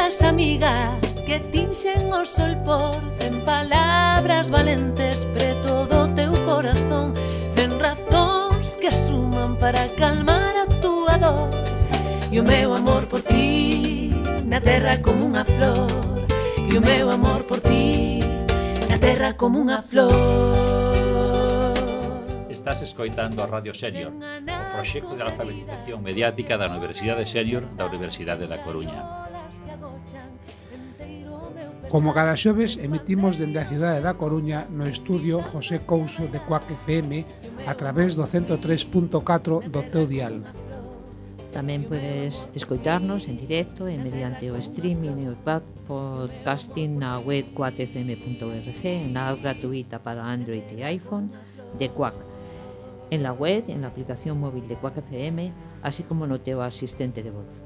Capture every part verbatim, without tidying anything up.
as amigas que tinxen o sol por cen palabras valentes preto do teu corazón, cen razóns que suman para calmar a túa dor. E o meu amor por ti na terra como unha flor, e o meu amor por ti na terra como unha flor. Estás escoitando a Radio Senior, o proxecto de alfabetización mediática da Universidade Senior da Universidade da Coruña. Como cada xoves emitimos dende a cidade da Coruña no estudio José Couso de Cuac F M a través do cento tres punto catro do teu dial. Tamén podes escoitarnos en directo e mediante o streaming e o podcasting na web cuac f m punto org, na app gratuita para Android e iPhone de Cuac, en la web, en la aplicación móvil de Cuac F M, así como no teu asistente de voz.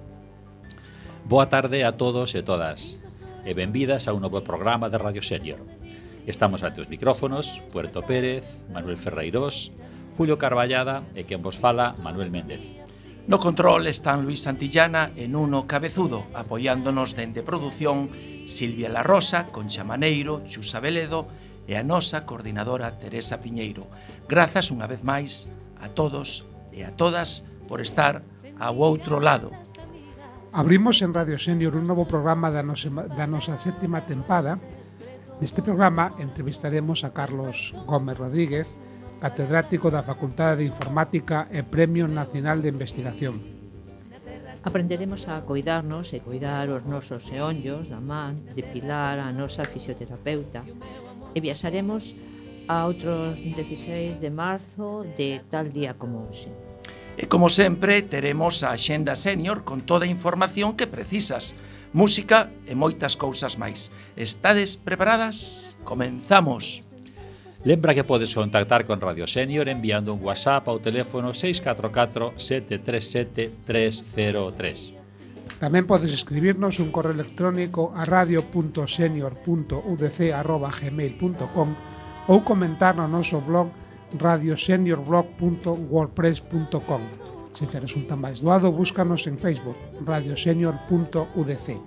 Boa tarde a todos e todas, e benvidas a un novo programa de Radio Senior. Estamos ante os micrófonos, Puerto Pérez, Manuel Ferreirós, Julio Carballada e quen vos fala, Manuel Méndez. No control están Luis Santillana e Nuno Cabezudo, apoiándonos dende produción Silvia La Rosa, Concha Maneiro, Xusa Veledo e a nosa coordinadora Teresa Piñeiro. Grazas unha vez máis a todos e a todas por estar ao outro lado. Abrimos en Radio Senior un novo programa da nosa, da nosa sétima tempada. Neste programa entrevistaremos a Carlos Gómez Rodríguez, catedrático da Facultade de Informática e Premio Nacional de Investigación. Aprenderemos a coidarnos e coidar os nosos eonllos da man, depilar a nosa fisioterapeuta e viaxaremos a outros dezseis de marzo de tal día como hoxe. E como sempre, teremos a Axenda Senior con toda a información que precisas, música e moitas cousas máis. Estades preparadas? Comenzamos! Lembra que podes contactar con Radio Senior enviando un WhatsApp ao teléfono seis catro catro, sete tres sete, tres cero tres. Tamén podes escribirnos un correo electrónico a radio punto senior punto u d c arroba gmail punto com ou comentar no noso blog radio senior blog punto wordpress punto com. Se queres un tan máis doado, búscanos en Facebook, radio senior punto u d c.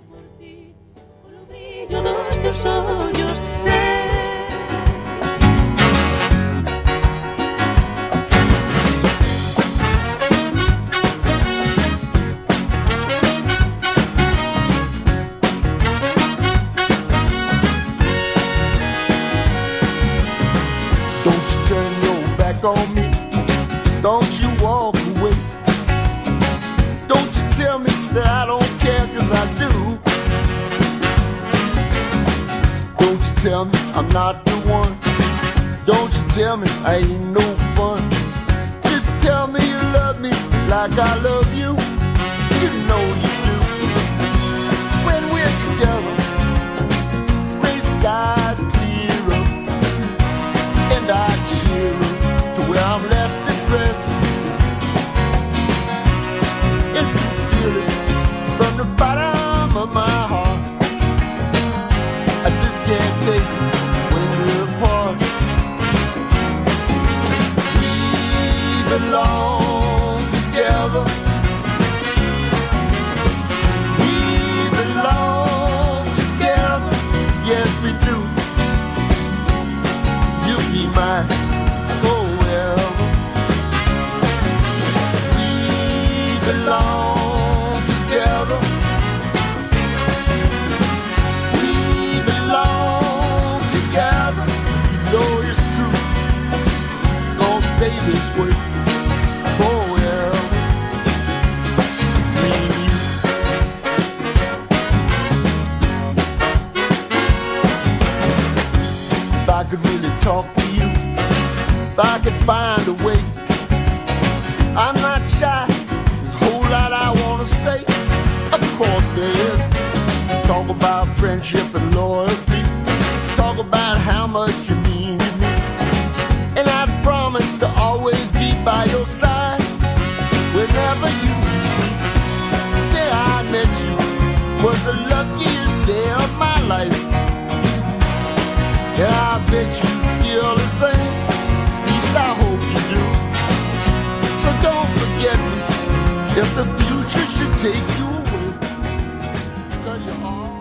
On me, don't you walk away. Don't you tell me that I don't care, cause I do. Don't you tell me I'm not the one. Don't you tell me I ain't no fun. Just tell me you love me like I love you. You know you do. When we're together, gray skies clear up, and I cheer up. I'm less depressed, and sincerely, from the bottom of my heart, I just can't take it when we're apart. We belong together. We belong together. Yes, we do. You be mine. Belong together. We belong together. You know it's true. It's gonna stay this way forever. Me and you. If I could really talk to you, if I could find a way, I'm not shy. Lot I wanna say, of course there is. Talk about friendship and loyalty. Talk about how much you mean to me. And I promise to always be by your side whenever you need me. The day I met you was the luckiest day of my life. And I bet you feel the same. At least I hope you do. So don't forget me if the future should take you away, 'cause you're all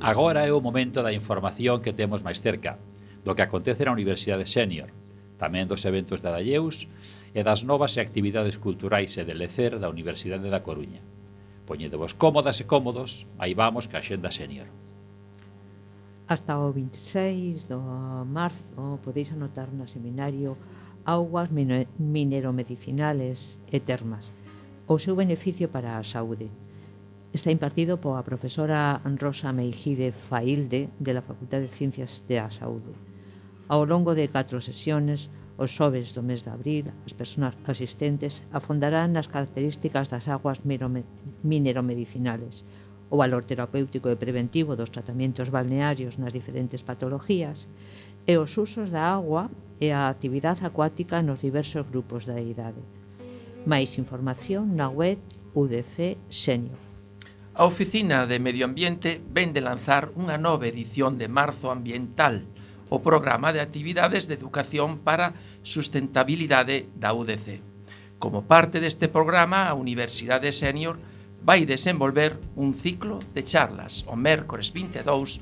Agora é o momento da información que temos máis cerca, do que acontece na Universidade Sénior, tamén dos eventos de Adalleus e das novas actividades culturais e de lecer da Universidade da Coruña. Poñedevos cómodas e cómodos, aí vamos ca Axenda Sénior. Hasta o veintiséis de marzo podéis anotar no seminario Augas mineromedicinales e termas, o seu beneficio para a saúde. Está impartido pola profesora Rosa Meijide Failde de la Facultad de Ciencias da Saúde. Ao longo de catro sesións, os xoves do mes de abril, as persoas asistentes afondarán nas características das augas mineromedicinales, o valor terapéutico e preventivo dos tratamentos balnearios nas diferentes patologías e os usos da agua e a actividade acuática nos diversos grupos da idade. Máis información na web U D C Sénior. A Oficina de Medio Ambiente ven de lanzar unha nova edición de Marzo Ambiental, o programa de actividades de educación para sustentabilidade da U D C. Como parte deste programa, a Universidade Sénior vai desenvolver un ciclo de charlas. O mércores vinte e dous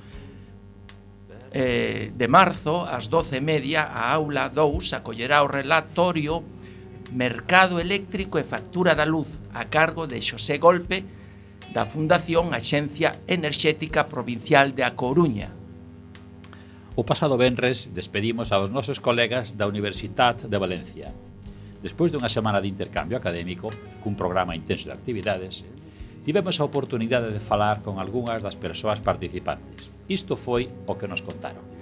eh, de marzo, ás doce e media, a aula dous acollerá o relatorio Mercado Eléctrico e Factura da Luz, a cargo de Xosé Golpe, da Fundación Axencia Enerxética Provincial de A Coruña. O pasado venres despedimos aos nosos colegas da Universitat de Valencia. Despois dunha semana de intercambio académico, cun programa intenso de actividades, tivemos a oportunidade de falar con algunhas das persoas participantes. Isto foi o que nos contaron.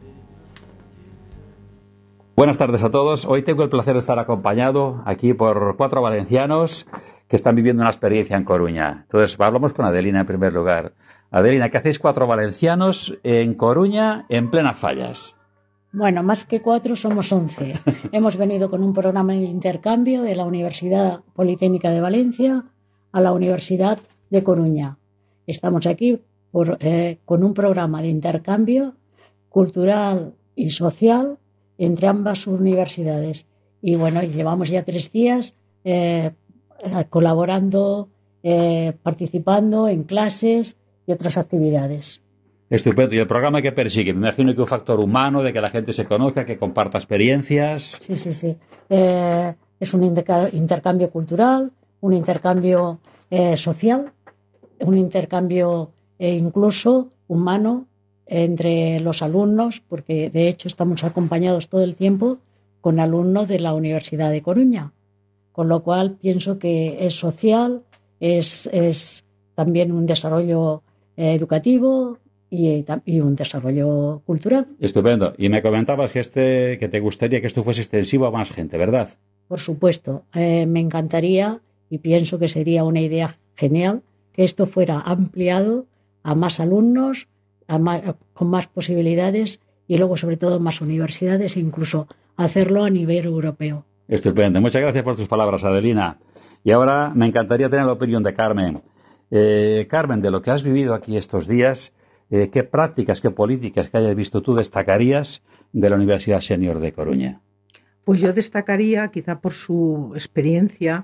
Buenas tardes a todos. Hoy tengo el placer de estar acompañado aquí por cuatro valencianos que están viviendo una experiencia en Coruña. Entonces, hablamos con Adelina en primer lugar. Adelina, ¿qué hacéis cuatro valencianos en Coruña en plenas fallas? Bueno, más que cuatro, somos once. Hemos venido con un programa de intercambio de la Universidad Politécnica de Valencia a la Universidad de Coruña. Estamos aquí por, eh, con un programa de intercambio cultural y social entre ambas universidades. Y bueno, llevamos ya tres días eh, colaborando, eh, participando en clases y otras actividades. Estupendo. ¿Y el programa que persigue? Me imagino que un factor humano, de que la gente se conozca, que comparta experiencias. Sí, sí, sí. Eh, es un interca- intercambio cultural, un intercambio eh, social, un intercambio eh, incluso humano entre los alumnos, porque de hecho estamos acompañados todo el tiempo con alumnos de la Universidad de Coruña, con lo cual pienso que es social, es, es también un desarrollo eh, educativo y, y un desarrollo cultural. Estupendo. Y me comentabas que, este, que te gustaría que esto fuese extensivo a más gente, ¿verdad? Por supuesto. Eh, me encantaría y pienso que sería una idea genial que esto fuera ampliado a más alumnos, A más, con más posibilidades y luego sobre todo más universidades e incluso hacerlo a nivel europeo. Estupendo. Muchas gracias por tus palabras, Adelina. Y ahora me encantaría tener la opinión de Carmen. Eh, Carmen, de lo que has vivido aquí estos días, eh, ¿qué prácticas, qué políticas que hayas visto tú destacarías de la Universidad Sénior de Coruña? Pues yo destacaría, quizá por su experiencia,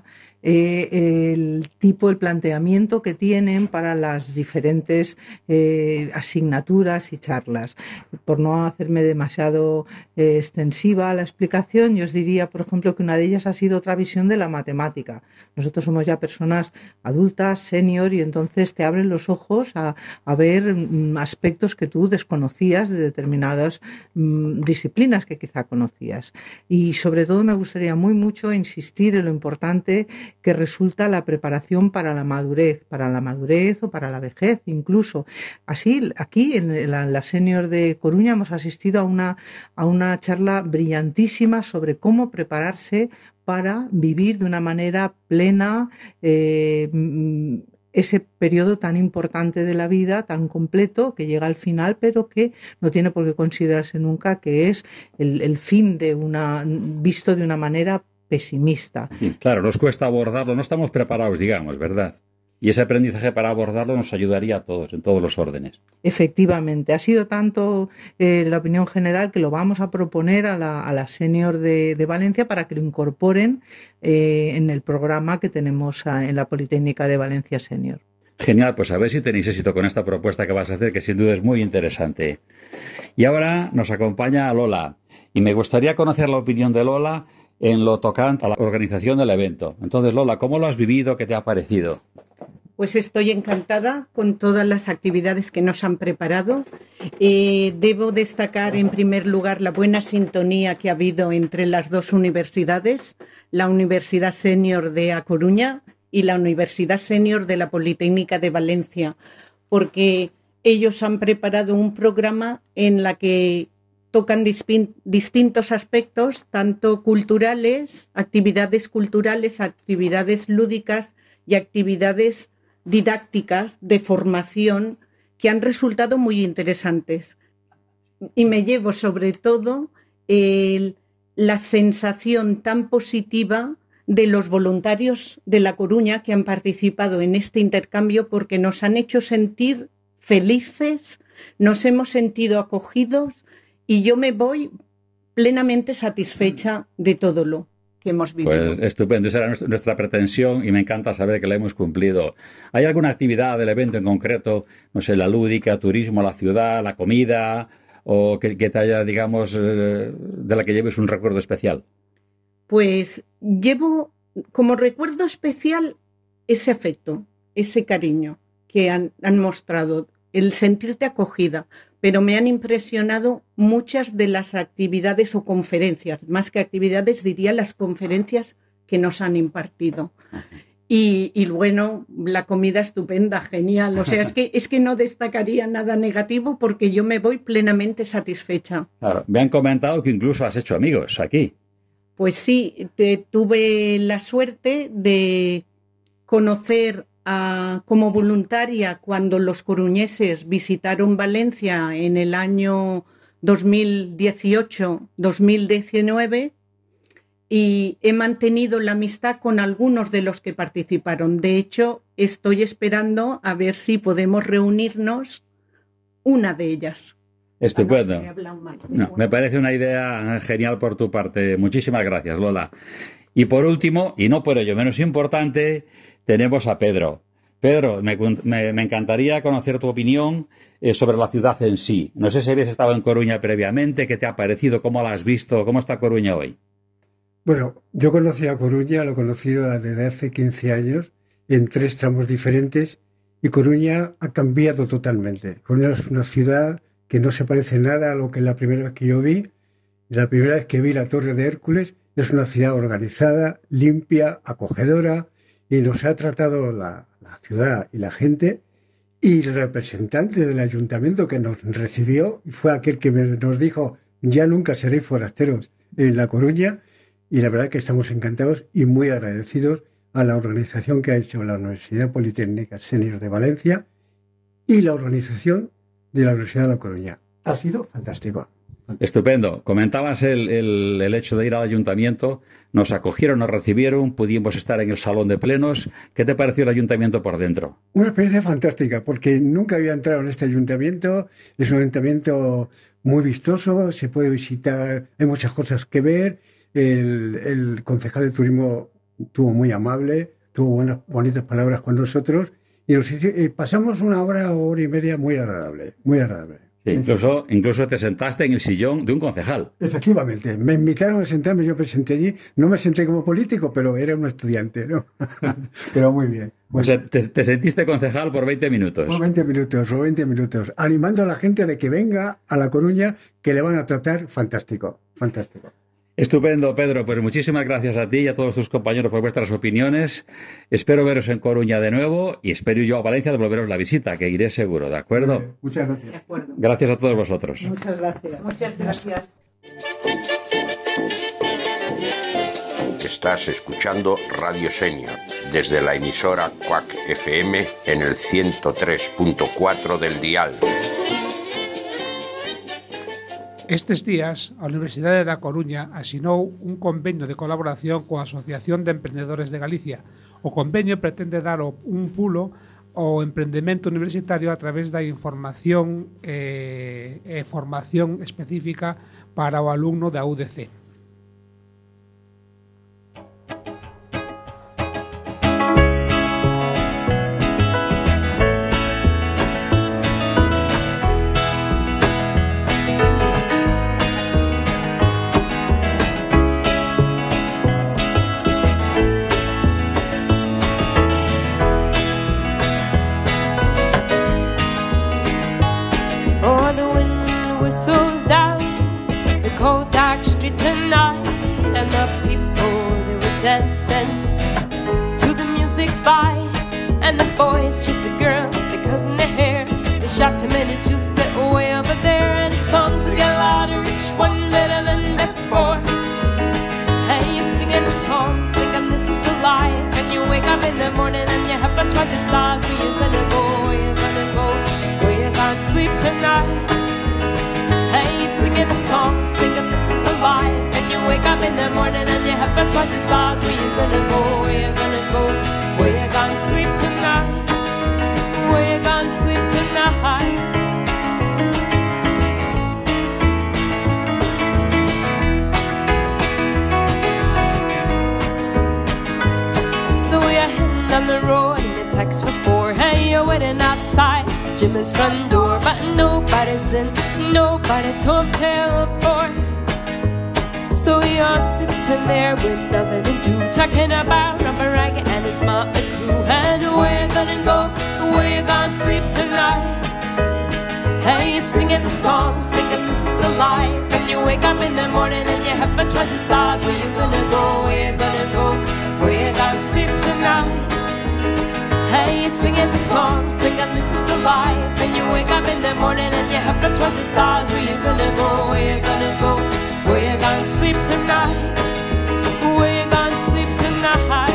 eh, el tipo, el planteamiento que tienen para las diferentes eh, asignaturas y charlas. Por no hacerme demasiado eh, extensiva la explicación, yo os diría, por ejemplo, que una de ellas ha sido otra visión de la matemática. Nosotros somos ya personas adultas, senior, y entonces te abren los ojos a, a ver mm, aspectos que tú desconocías de determinadas mm, disciplinas que quizá conocías. Y sobre todo me gustaría muy mucho insistir en lo importante que resulta la preparación para la madurez, para la madurez o para la vejez incluso. Así, aquí en la, la Sénior de Coruña hemos asistido a una, a una charla brillantísima sobre cómo prepararse para vivir de una manera plena eh, ese periodo tan importante de la vida, tan completo, que llega al final, pero que no tiene por qué considerarse nunca que es el, el fin de una, visto de una manera pesimista. Sí, claro, nos cuesta abordarlo, no estamos preparados, digamos, ¿verdad? Y ese aprendizaje para abordarlo nos ayudaría a todos, en todos los órdenes. Efectivamente, ha sido tanto eh, la opinión general que lo vamos a proponer a la, a la Sénior de, de Valencia para que lo incorporen eh, en el programa que tenemos a, en la Politécnica de Valencia Sénior. Genial, pues a ver si tenéis éxito con esta propuesta que vas a hacer, que sin duda es muy interesante. Y ahora nos acompaña Lola, y me gustaría conocer la opinión de Lola en lo tocante a la organización del evento. Entonces, Lola, ¿cómo lo has vivido? ¿Qué te ha parecido? Pues estoy encantada con todas las actividades que nos han preparado. Eh, debo destacar en primer lugar la buena sintonía que ha habido entre las dos universidades, la Universidad Senior de A Coruña y la Universidad Senior de la Politécnica de Valencia, porque ellos han preparado un programa en la que tocan distintos aspectos, tanto culturales, actividades culturales, actividades lúdicas y actividades didácticas de formación que han resultado muy interesantes. Y me llevo sobre todo el, la sensación tan positiva de los voluntarios de La Coruña que han participado en este intercambio, porque nos han hecho sentir felices, nos hemos sentido acogidos y yo me voy plenamente satisfecha de todo lo que hemos vivido. Pues estupendo, esa era nuestra pretensión y me encanta saber que la hemos cumplido. ¿Hay alguna actividad del evento en concreto, no sé, la lúdica, turismo, la ciudad, la comida, o que, que te haya, digamos, de la que lleves un recuerdo especial? Pues llevo como recuerdo especial ese afecto, ese cariño que han, han mostrado, el sentirte acogida, pero me han impresionado muchas de las actividades o conferencias, más que actividades diría las conferencias que nos han impartido. Y, y bueno, la comida estupenda, genial, o sea, es que, es que no destacaría nada negativo porque yo me voy plenamente satisfecha. Claro, me han comentado que incluso has hecho amigos aquí. Pues sí, te, tuve la suerte de conocer a, como voluntaria cuando los coruñeses visitaron Valencia en el año dos mil dieciocho dos mil diecinueve y he mantenido la amistad con algunos de los que participaron. De hecho, estoy esperando a ver si podemos reunirnos una de ellas. Estupendo. No, me parece una idea genial por tu parte. Muchísimas gracias, Lola. Y por último, y no por ello menos importante, tenemos a Pedro. Pedro, me, me, me encantaría conocer tu opinión eh, sobre la ciudad en sí. No sé si habías estado en Coruña previamente, qué te ha parecido, cómo la has visto, cómo está Coruña hoy. Bueno, yo conocí a Coruña, lo he conocido desde hace quince años, en tres tramos diferentes, y Coruña ha cambiado totalmente. Coruña es una ciudad que no se parece nada a lo que la primera vez que yo vi. La primera vez que vi la Torre de Hércules, es una ciudad organizada, limpia, acogedora, y nos ha tratado la, la ciudad y la gente, y el representante del ayuntamiento que nos recibió fue aquel que nos dijo: ya nunca seréis forasteros en La Coruña, y la verdad que estamos encantados y muy agradecidos a la organización que ha hecho la Universidad Politécnica Senior de Valencia y la organización de la Universidad de La Coruña. Ha sido fantástico. Estupendo. Comentabas el, el, el hecho de ir al ayuntamiento. Nos acogieron, nos recibieron, pudimos estar en el salón de plenos. ¿Qué te pareció el ayuntamiento por dentro? Una experiencia fantástica, porque nunca había entrado en este ayuntamiento. Es un ayuntamiento muy vistoso, se puede visitar, hay muchas cosas que ver. El, el concejal de turismo estuvo muy amable, tuvo buenas, bonitas palabras con nosotros y nos hizo, eh, pasamos una hora o hora y media muy agradable, muy agradable. Sí, incluso, incluso te sentaste en el sillón de un concejal. Efectivamente, me invitaron a sentarme, yo me senté allí, no me senté como político, pero era un estudiante, ¿no? Pero muy bien. Muy o sea, te, te sentiste concejal por veinte minutos. Por veinte minutos, por veinte minutos, animando a la gente de que venga a La Coruña, que le van a tratar fantástico, fantástico. Estupendo, Pedro. Pues muchísimas gracias a ti y a todos tus compañeros por vuestras opiniones. Espero veros en Coruña de nuevo y espero yo a Valencia devolveros la visita, que iré seguro, ¿de acuerdo? Eh, muchas gracias. De acuerdo. Gracias a todos vosotros. Muchas gracias. Muchas gracias. Estás escuchando Radio Senior desde la emisora C U A C F M en el ciento tres punto cuatro del dial. Estes días, a Universidade da Coruña asinou un convenio de colaboración coa Asociación de Emprendedores de Galicia. O convenio pretende dar un pulo ao emprendemento universitario a través da información e eh, formación específica para o alumno da U D C. And the boys chase the girls, they cousin their hair. They shot him and he just that way over there. And songs that get louder, each one better than before. Hey, you're singing songs, thinking this is the life. And you wake up in the morning and you have to twice the size. Where you gonna go, where you gonna go, where you gonna sleep tonight. Hey, you're singing the songs, thinking this is the life. And you wake up in the morning and you have to twice the size. Where you gonna go, where you gonna go, where you gonna sleep tonight. Where you gonna sleep tonight. So we're heading down the road in a taxi for four. Hey, you're waiting outside Jimmy's front door, but nobody's in nobody's hotel for. So you're sitting there with nothing to do, talking about Robert Ragged and his motley crew. And where you gonna go, where you gonna sleep tonight. Hey, you're singing the songs, thinking this is the life. And you wake up in the morning and you have a twice the size. Where you gonna go, where you gonna go, where you gonna sleep tonight. Hey, you're singing the songs, thinking this is the life. And you wake up in the morning and you have that's twice the size. Where you gonna go, where you gonna go, where you gonna sleep tonight. Where you gonna sleep tonight.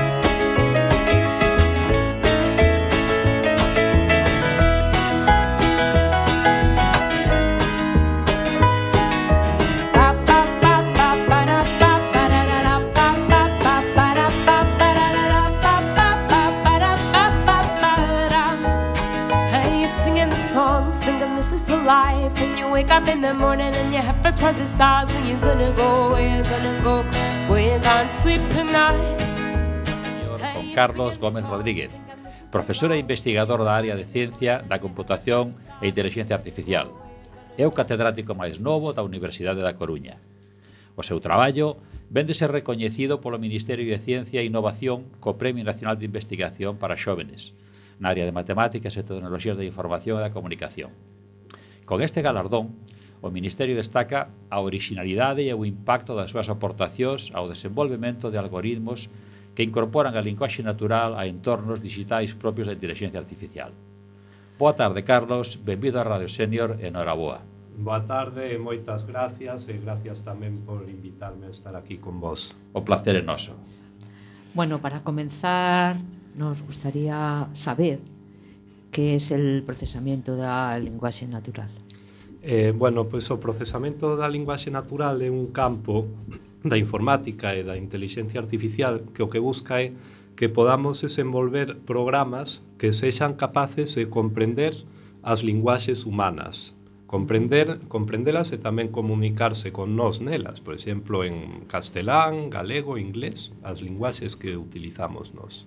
Life and you wake up in the morning and you have first twice the size. Where you gonna go, where you gonna go, where you gonna sleep tonight. Con Carlos Gómez Rodríguez, profesor e investigador da área de Ciencia da Computación e Inteligencia Artificial. É o catedrático máis novo da Universidade da Coruña. O seu traballo vén de ser recoñecido polo Ministerio de Ciencia e Innovación co Premio Nacional de Investigación para Xóvenes na área de Matemáticas e Tecnoloxías da Información e da Comunicación. Con este galardón, o Ministerio destaca a originalidade e o impacto das súas aportacións ao desenvolvemento de algoritmos que incorporan a linguaxe natural a entornos digitais propios da inteligencia artificial. Boa tarde, Carlos. Benvido a Radio Senior e noraboa. Boa tarde e moitas gracias e gracias tamén por invitarme a estar aquí con vos. O placer é noso. Bueno, para comenzar, nos gustaría saber que es el procesamiento da linguaxe natural. Eh, bueno, pois o procesamento da linguaxe natural é un campo da informática e da inteligencia artificial que o que busca é que podamos desenvolver programas que sexan capaces de comprender as linguaxes humanas, comprender, comprendelas e tamén comunicarse con nós nelas, por exemplo, en castelán, galego, inglés, as linguaxes que utilizamos nós.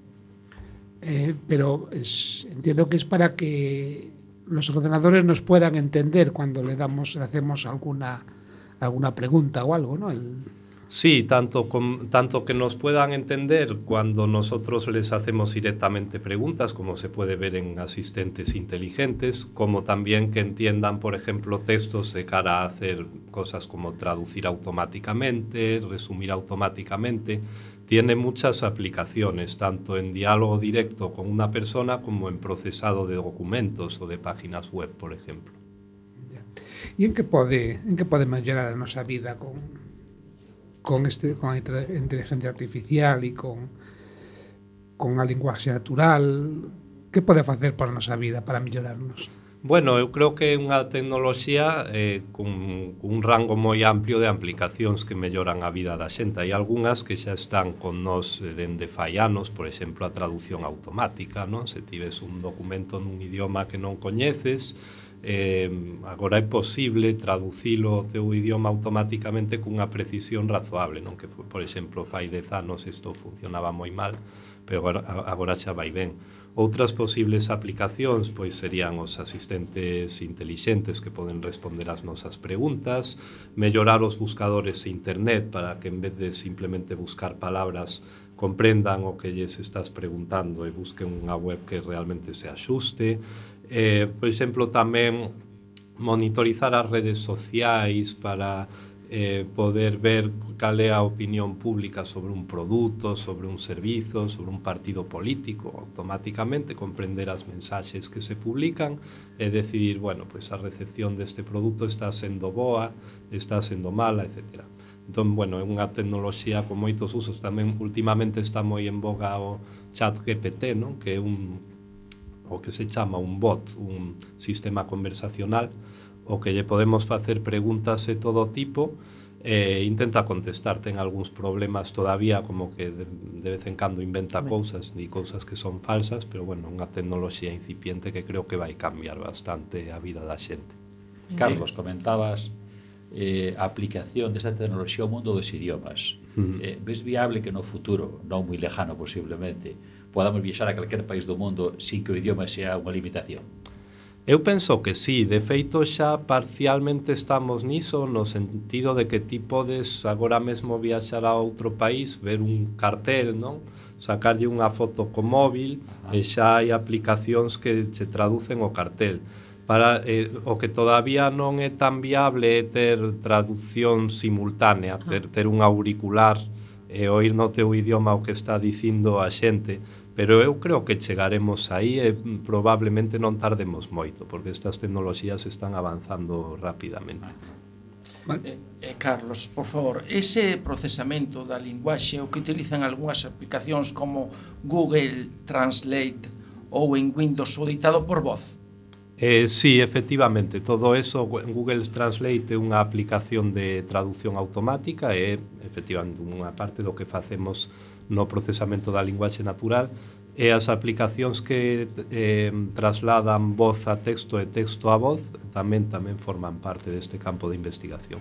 Eh, pero es, entiendo que es para que los ordenadores nos puedan entender cuando le damos, le hacemos alguna alguna pregunta o algo, ¿no? El... Sí, tanto, com, tanto que nos puedan entender cuando nosotros les hacemos directamente preguntas, como se puede ver en asistentes inteligentes, como también que entiendan, por ejemplo, textos de cara a hacer cosas como traducir automáticamente, resumir automáticamente. Tiene muchas aplicaciones, tanto en diálogo directo con una persona como en procesado de documentos o de páginas web, por ejemplo. ¿Y en qué pode, en que pode mellorar a nosa vida con, con, este, con a inteligencia artificial e con, con a linguaxe natural? Que pode facer para a nosa vida, para mellorarnos? Bueno, eu creo que é unha tecnoloxía eh, con, con un rango moi amplio de aplicacións que melloran a vida da xente. Hai algunhas que xa están con nós dende fai anos, por exemplo, a traducción automática, non? Se tives un documento nun idioma que non coñeces, eh, agora é posible traducilo ao teu idioma automáticamente cunha precisión razoable, non? Que, por exemplo, fai dez anos isto funcionaba moi mal, pero agora, agora xa vai ben. Outras posibles aplicacións pois serían os asistentes intelixentes que poden responder ás nosas preguntas, mellorar os buscadores de internet para que en vez de simplemente buscar palabras comprendan o que lles estás preguntando e busquen unha web que realmente se axuste. Eh, por exemplo, tamén monitorizar as redes sociais para eh, poder ver cal é a opinión pública sobre un produto, sobre un servizo, sobre un partido político, automáticamente comprender as mensaxes que se publican e decidir, bueno, pois a recepción deste produto está sendo boa, está sendo mala, etcétera. Entón, bueno, é unha tecnoloxía con moitos usos. Tamén últimamente está moi en boga o chat G P T, non? Que é un o que se chama un bot, un sistema conversacional, o que lle podemos facer preguntas de todo tipo e intenta contestar. Ten algúns problemas todavía, como que de, de vez en cando inventa cousas, di cousas que son falsas, pero bueno, unha tecnoloxía incipiente que creo que vai cambiar bastante a vida da xente. Carlos, comentabas eh, a aplicación desta tecnoloxía ao mundo dos idiomas. Uh-huh. Eh, ves viable que no futuro, non moi lejano posiblemente, podamos viaxar a calquer país do mundo sin que o idioma sea unha limitación? Eu penso que sí, de feito xa parcialmente estamos niso, no sentido de que ti podes agora mesmo viaxar a outro país, ver un cartel, non? Sacarlle unha foto co móvil, uh-huh. e xa hai aplicacións que se traducen o cartel. Para, eh, o que todavía non é tan viable é ter traducción simultánea, ter, ter un auricular e oír no teu idioma o que está dicindo a xente. Pero eu creo que chegaremos aí e probablemente non tardemos moito, porque estas tecnoloxías están avanzando rapidamente. Eh, eh, Carlos, por favor, ese procesamento da linguaxe o que utilizan algunhas aplicacións como Google Translate ou en Windows o ditado por voz? Eh, sí, efectivamente, todo eso, Google Translate é unha aplicación de traducción automática e, efectivamente, unha parte do que facemos no procesamento da linguaxe natural e as aplicacións que eh, trasladan voz a texto e texto a voz tamén tamén forman parte deste campo de investigación.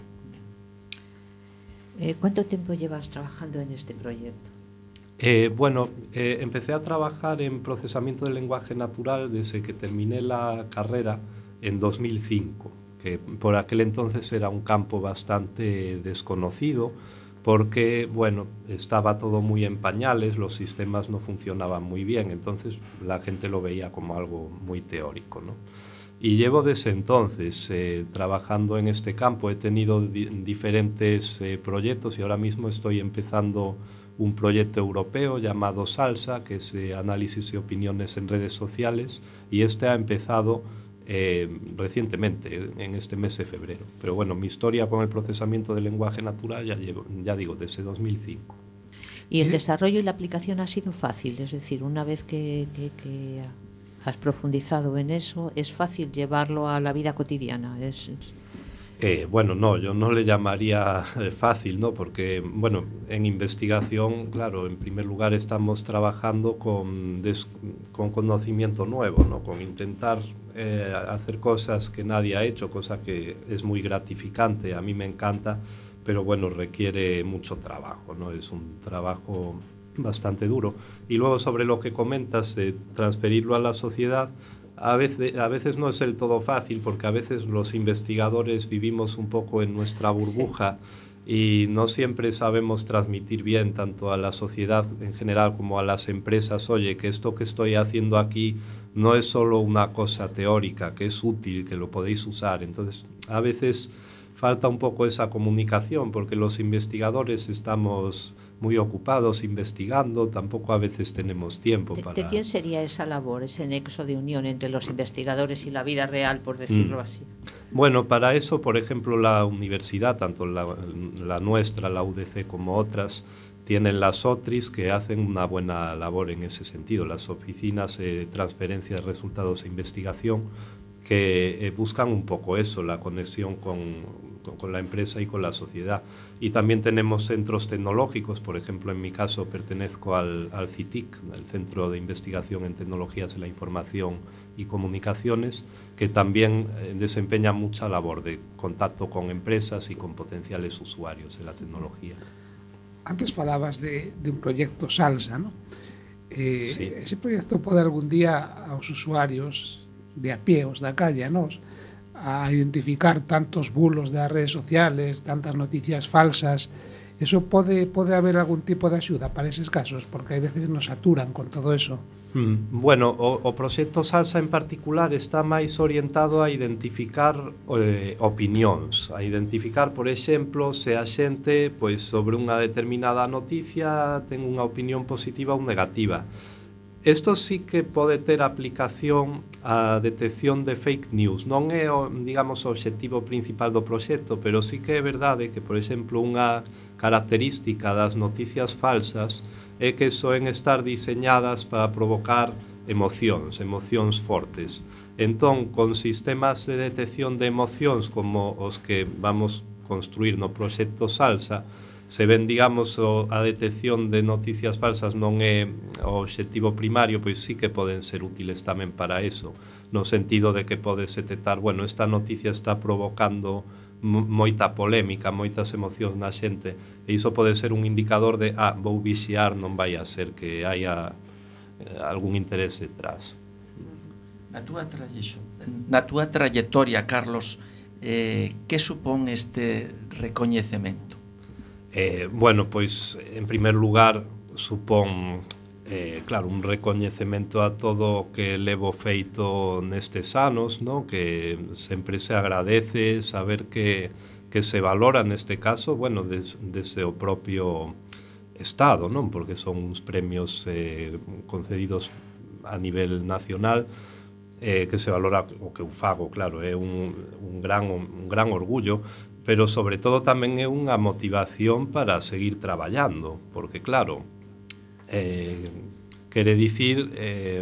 Eh, ¿Cuánto tiempo llevas trabajando en este proyecto? Eh, bueno, eh, empecé a trabajar en procesamiento del lenguaje natural desde que terminé la carrera en dos mil cinco, que por aquel entonces era un campo bastante desconocido, porque, bueno, estaba todo muy en pañales, los sistemas no funcionaban muy bien, entonces la gente lo veía como algo muy teórico, ¿no? Y llevo desde entonces eh, trabajando en este campo, he tenido di diferentes eh, proyectos y ahora mismo estoy empezando un proyecto europeo llamado SALSA, que es eh, análisis de opiniones en redes sociales, y este ha empezado Eh, recientemente, en este mes de febrero. Pero bueno, mi historia con el procesamiento del lenguaje natural ya, llevo, ya digo, desde dos mil cinco. ¿Y el desarrollo y la aplicación ha sido fácil? Es decir, una vez que, que, que has profundizado en eso, ¿es fácil llevarlo a la vida cotidiana? Es, es... Eh, bueno, no, yo no le llamaría eh, fácil, ¿no? Porque, bueno, en investigación, claro, en primer lugar estamos trabajando con, des, con conocimiento nuevo, ¿no? Con intentar eh, hacer cosas que nadie ha hecho, cosa que es muy gratificante, a mí me encanta, pero bueno, requiere mucho trabajo, ¿no? Es un trabajo bastante duro. Y luego sobre lo que comentas, de transferirlo a la sociedad, A veces, a veces no es del todo fácil, porque a veces los investigadores vivimos un poco en nuestra burbuja y no siempre sabemos transmitir bien tanto a la sociedad en general como a las empresas, oye, que esto que estoy haciendo aquí no es solo una cosa teórica, que es útil, que lo podéis usar. Entonces, a veces falta un poco esa comunicación, porque los investigadores estamos muy ocupados investigando, tampoco a veces tenemos tiempo ¿De, para... ¿De quién sería esa labor, ese nexo de unión entre los investigadores y la vida real, por decirlo mm. así? Bueno, para eso, por ejemplo, la universidad, tanto la, la nuestra, la U D C, como otras, tienen las O T R Is que hacen una buena labor en ese sentido, las oficinas de transferencia de resultados de investigación, que eh, buscan un poco eso, la conexión con... con la empresa y con la sociedad. Y también tenemos centros tecnológicos, por ejemplo, en mi caso pertenezco al, al C I T I C, el Centro de Investigación en Tecnologías de la Información y Comunicaciones, que también eh, desempeña mucha labor de contacto con empresas y con potenciales usuarios de la tecnología. Antes falabas de, de un proyecto SALSA, ¿no? Eh, sí. Ese proyecto pode algún día aos usuarios de a pie, os da calle, nos, a identificar tantos bulos das redes sociales, tantas noticias falsas Eso pode, pode haber algún tipo de axuda para eses casos, porque hai veces nos saturan con todo eso. Mm, bueno, o, o proxecto Salsa en particular está máis orientado a identificar eh, opinións, a identificar, por exemplo, se a xente pois sobre unha determinada noticia ten unha opinión positiva ou negativa. Isto sí que pode ter aplicación á detección de fake news. Non é, o, digamos, o obxectivo principal do proxecto, pero sí que é verdade que, por exemplo, unha característica das noticias falsas é que soen estar diseñadas para provocar emocións, emocións fortes. Entón, con sistemas de detección de emocións como os que vamos construir no proxecto Salsa, se ven, digamos, o, a detección de noticias falsas non é o obxectivo primario, pois sí que poden ser útiles tamén para eso, no sentido de que podes detectar, bueno, esta noticia está provocando moita polémica, moitas emocións na xente, e iso pode ser un indicador de, ah, vou vixiar, non vai a ser que haya eh, algún interés detrás. Na túa, na túa trayectoria, Carlos, eh, que supón este recoñecemento? Eh, bueno, pois, en primer lugar, supón Eh, claro, un recoñecemento a todo o que levo feito nestes anos, no? Que sempre se agradece saber que, que se valora neste caso, bueno, des, desde o propio Estado, non? Porque son uns premios eh, concedidos a nivel nacional, eh, que se valora o que eu fago, claro, é un, un, gran, un gran orgullo, pero sobre todo tamén é unha motivación para seguir traballando, porque claro, Eh, quere dicir eh,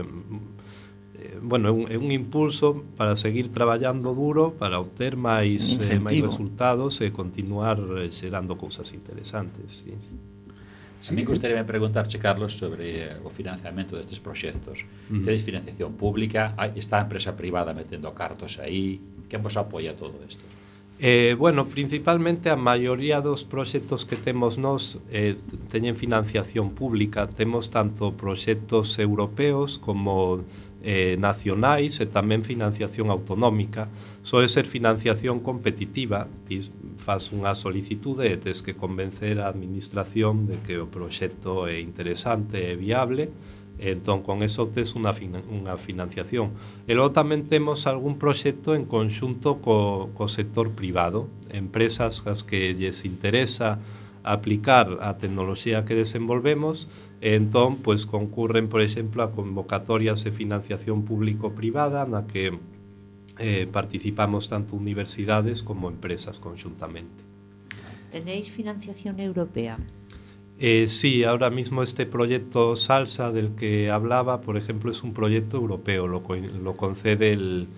eh, bueno, é un, é un impulso para seguir traballando duro para obter máis, eh, máis resultados e continuar eh, xerando cousas interesantes, sí. Sí. A mí gustaría preguntarche, Carlos, sobre eh, o financiamento destes proxectos. Uh -huh. Tedes financiación pública, está a empresa privada metendo cartos aí, quen vos apoia todo isto? Eh, bueno, principalmente a maioría dos proxectos que temos nós eh, teñen financiación pública. Temos tanto proxectos europeos como eh, nacionais e tamén financiación autonómica. Soe ser financiación competitiva. Ti faz unha solicitude e tes que convencer a administración de que o proxecto é interesante e viable. Entón, con eso tes unha, unha financiación. E logo tamén temos algún proxecto en conxunto co, co sector privado, empresas as que lles interesa aplicar a tecnoloxía que desenvolvemos, e entón, pois, concurren, por exemplo, a convocatorias de financiación público-privada na que eh, participamos tanto universidades como empresas conxuntamente. Tenéis financiación europea? Eh, sí, ahora mismo este proyecto Salsa del que hablaba, por ejemplo, es un proyecto europeo, lo, lo concede el,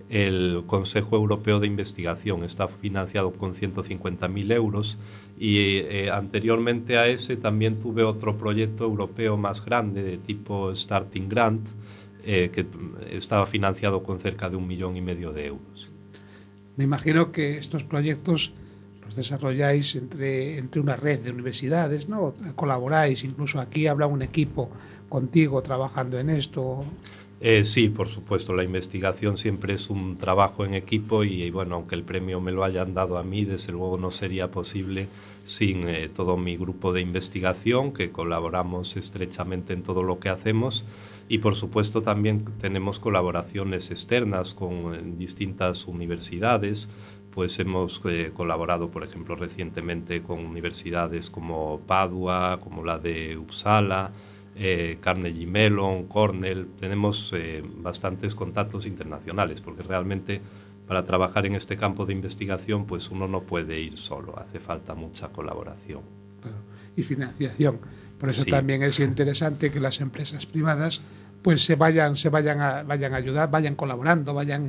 el Consejo Europeo de Investigación, está financiado con ciento cincuenta mil euros y eh, anteriormente a ese también tuve otro proyecto europeo más grande de tipo Starting Grant, eh, que estaba financiado con cerca de un millón y medio de euros. Me imagino que estos proyectos los desarrolláis entre, entre una red de universidades, ¿no? Colaboráis, incluso aquí habla un equipo contigo trabajando en esto. Eh, sí, por supuesto, la investigación siempre es un trabajo en equipo y, y bueno, aunque el premio me lo hayan dado a mí, desde luego no sería posible sin eh, todo mi grupo de investigación, que colaboramos estrechamente en todo lo que hacemos, y por supuesto también tenemos colaboraciones externas con eh, distintas universidades. Pues hemos eh, colaborado, por ejemplo, recientemente con universidades como Padua, como la de Uppsala, eh, Carnegie Mellon, Cornell. Tenemos eh, bastantes contactos internacionales, porque realmente para trabajar en este campo de investigación, pues uno no puede ir solo, hace falta mucha colaboración. Claro. Y financiación. Por eso sí. También es interesante que las empresas privadas pues se vayan, se vayan a, vayan a ayudar, vayan colaborando, vayan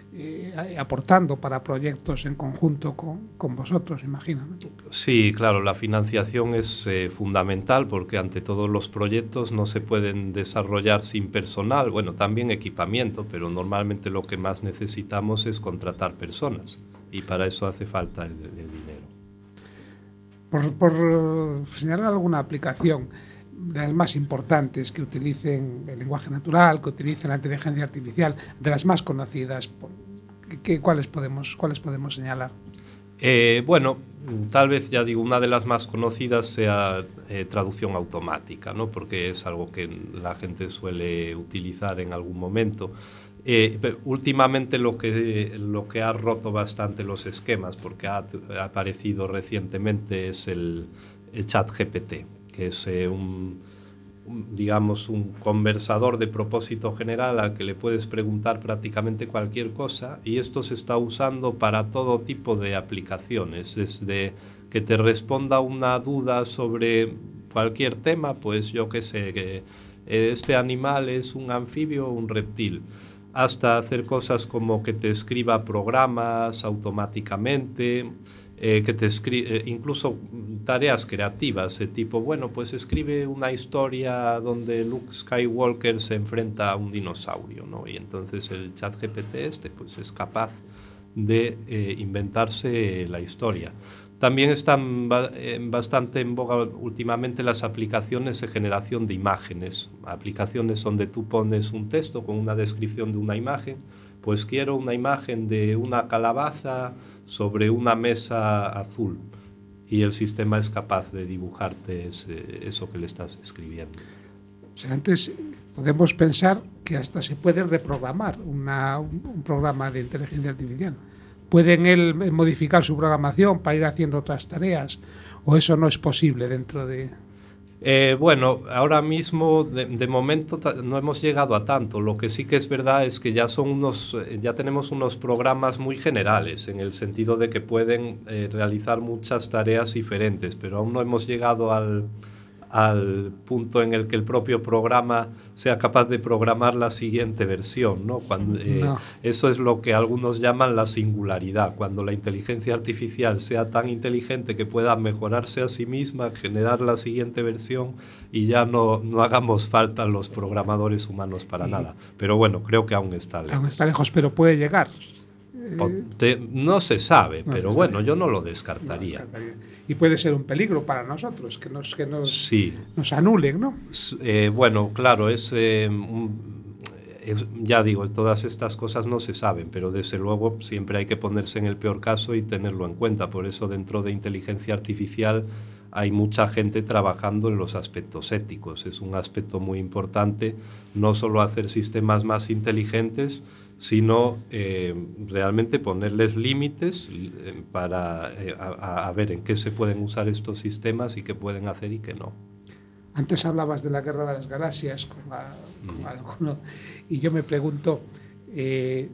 Eh, aportando para proyectos en conjunto con, con vosotros, imagino, ¿no? Sí, claro, la financiación es eh, fundamental porque ante todos los proyectos no se pueden desarrollar sin personal, bueno, también equipamiento, pero normalmente lo que más necesitamos es contratar personas y para eso hace falta el, el dinero. Por, por señalar alguna aplicación de las más importantes que utilicen el lenguaje natural, que utilicen la inteligencia artificial, de las más conocidas, ¿qué, cuáles, podemos, ¿cuáles podemos señalar? Eh, bueno, tal vez, ya digo, una de las más conocidas sea eh, traducción automática, ¿no? Porque es algo que la gente suele utilizar en algún momento. Eh, últimamente lo que, lo que ha roto bastante los esquemas, porque ha, ha aparecido recientemente, es el, el chat G P T, que es eh, un, un, digamos, un conversador de propósito general al que le puedes preguntar prácticamente cualquier cosa, y esto se está usando para todo tipo de aplicaciones, desde que te responda una duda sobre cualquier tema, pues yo qué sé, que este animal es un anfibio o un reptil, hasta hacer cosas como que te escriba programas automáticamente, eh, que te escribe, eh, incluso tareas creativas, de tipo, bueno, pues escribe una historia donde Luke Skywalker se enfrenta a un dinosaurio, ¿no? Y entonces el chat G P T este pues es capaz de eh, inventarse la historia. También están bastante en boga últimamente las aplicaciones de generación de imágenes, aplicaciones donde tú pones un texto con una descripción de una imagen, pues quiero una imagen de una calabaza sobre una mesa azul, y el sistema es capaz de dibujarte ese, eso que le estás escribiendo. O sea, antes podemos pensar que hasta se puede reprogramar una, un, un programa de inteligencia artificial. ¿Pueden él modificar su programación para ir haciendo otras tareas? ¿O eso no es posible dentro de...? Eh, bueno, ahora mismo, de, de momento, no hemos llegado a tanto. Lo que sí que es verdad es que ya, son unos, ya tenemos unos programas muy generales, en el sentido de que pueden eh, realizar muchas tareas diferentes, pero aún no hemos llegado al... al punto en el que el propio programa sea capaz de programar la siguiente versión, ¿no? Cuando, eh, no. Eso es lo que algunos llaman la singularidad, cuando la inteligencia artificial sea tan inteligente que pueda mejorarse a sí misma, generar la siguiente versión, y ya no, no hagamos falta los programadores humanos para y, nada. Pero bueno, creo que aún está lejos. Aún está lejos, pero puede llegar. Te, no se sabe, no, pero bueno, yo no lo descartaría. No descartaría. Y puede ser un peligro para nosotros, que nos, que nos, sí. nos anulen, ¿no? Eh, bueno, claro, es, eh, un, es, ya digo, todas estas cosas no se saben, pero desde luego siempre hay que ponerse en el peor caso y tenerlo en cuenta. Por eso dentro de inteligencia artificial hay mucha gente trabajando en los aspectos éticos. Es un aspecto muy importante, no solo hacer sistemas más inteligentes, sino eh, realmente ponerles límites eh, para eh, a, a ver en qué se pueden usar estos sistemas y qué pueden hacer y qué no. Antes hablabas de la Guerra de las Galaxias con, a, con mm. alguno, y yo me pregunto, eh,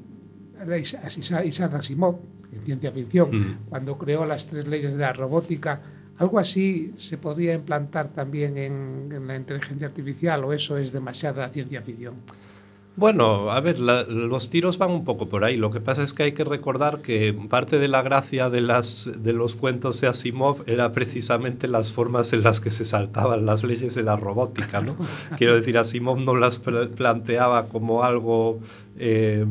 Isaac Asimov, en ciencia ficción, mm. cuando creó las tres leyes de la robótica, ¿algo así se podría implantar también en, en la inteligencia artificial, o eso es demasiada ciencia ficción? Bueno, a ver, la, los tiros van un poco por ahí. Lo que pasa es que hay que recordar que parte de la gracia de, las, de los cuentos de Asimov era precisamente las formas en las que se saltaban las leyes de la robótica, ¿no? Quiero decir, Asimov no las planteaba como algo, eh,